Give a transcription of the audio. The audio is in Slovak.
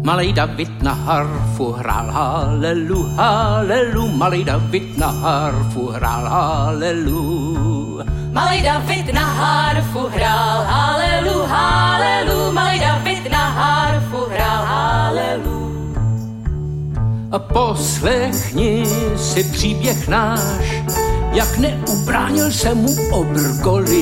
Malej David na harfu hrál halelu, halelu, malej David na harfu hrál halelu. Malej David na harfu hrál halelu, halelu, malej David na harfu hrál halelu. A poslechni si příběh náš, jak neubránil se mu obr Goliáš.